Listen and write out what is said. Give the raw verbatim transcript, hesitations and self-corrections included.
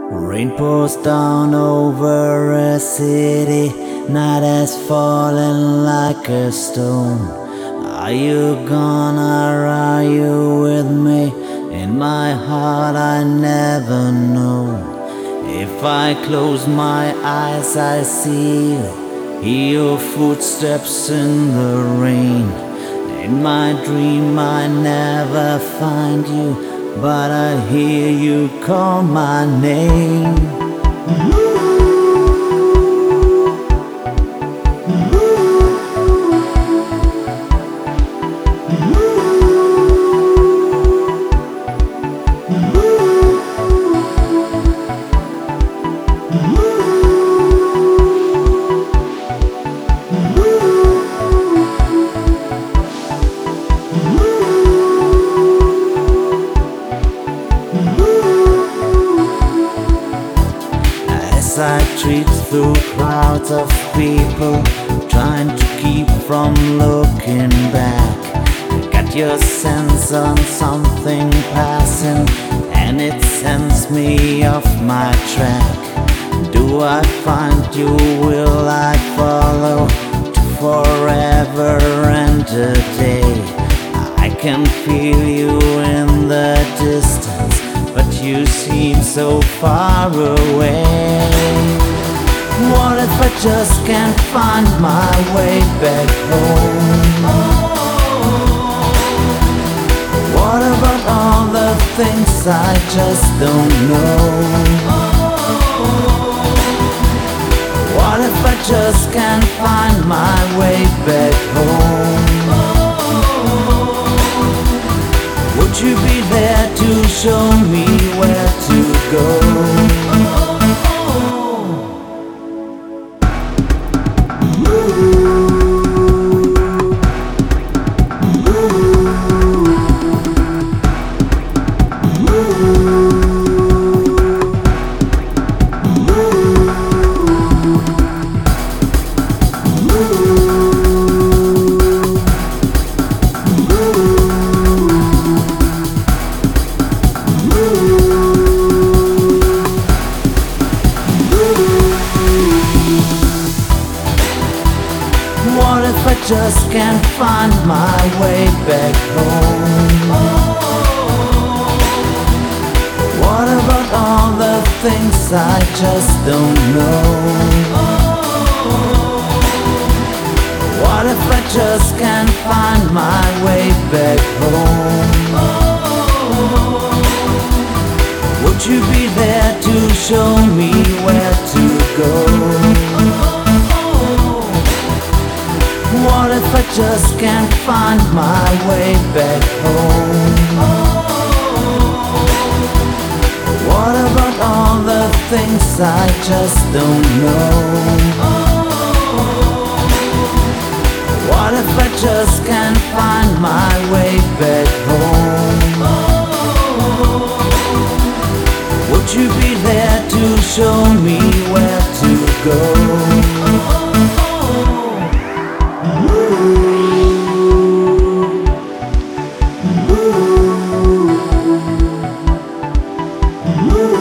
Rain pours down over a city, night has fallen like a stone. Are you gone or are you with me? In my heart I never know. If I close my eyes I see you, hear your footsteps in the rain. In my dream I never find you, but I hear you call my name. As I treat through crowds of people, trying to keep from looking back. Got your sense on something passing, and it sends me off my track. Do I find you? Will I follow to forever and a day? I can feel you in the distance, but you seem so far away. What if I just can't find my way back home? What about all the things I just don't know? What if I just can't find my way back home? Would you be there to show me where to go? What if I just can't find my way back home? What about all the things I just don't know? What if I just can't find my way back home? Would you be there to show me where to go? What if I just can't find my way back home? What about all the things I just don't know? What if I just can't find my way back home? Would you be there to show me where to go? Ooh.